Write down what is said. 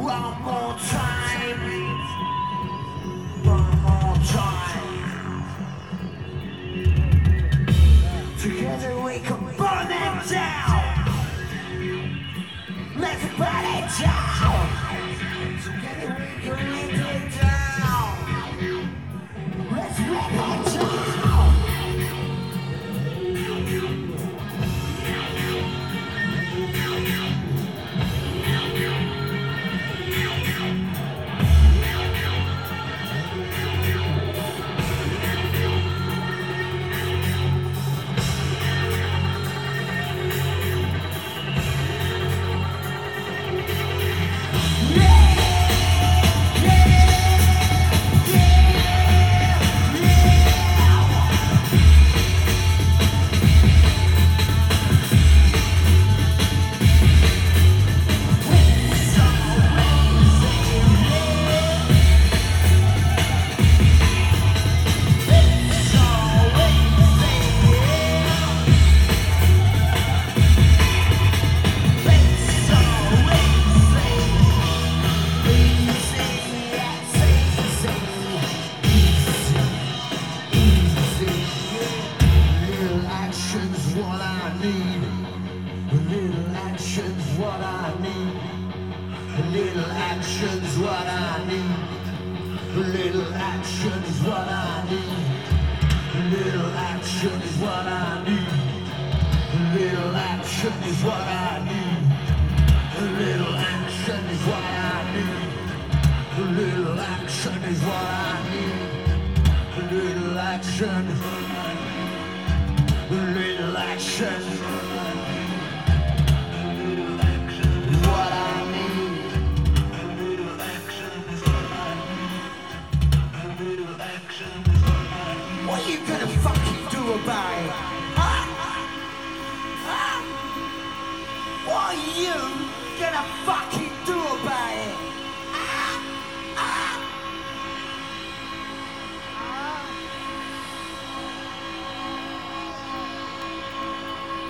One more time. One more time. Together we can burn it down. Let's burn it down. Together we can rip it down. Let's rip it down. What I need, a little action's what I need. A little action's what I need. A little action is what I need. A little action is what I need. A little action is what I need. A little action is what I need. A little action is what I need. A little action. A little action, what I need. A little action is what I need. A little action is what I need. What are you gonna fucking do about it? Huh? Huh? What are you gonna fucking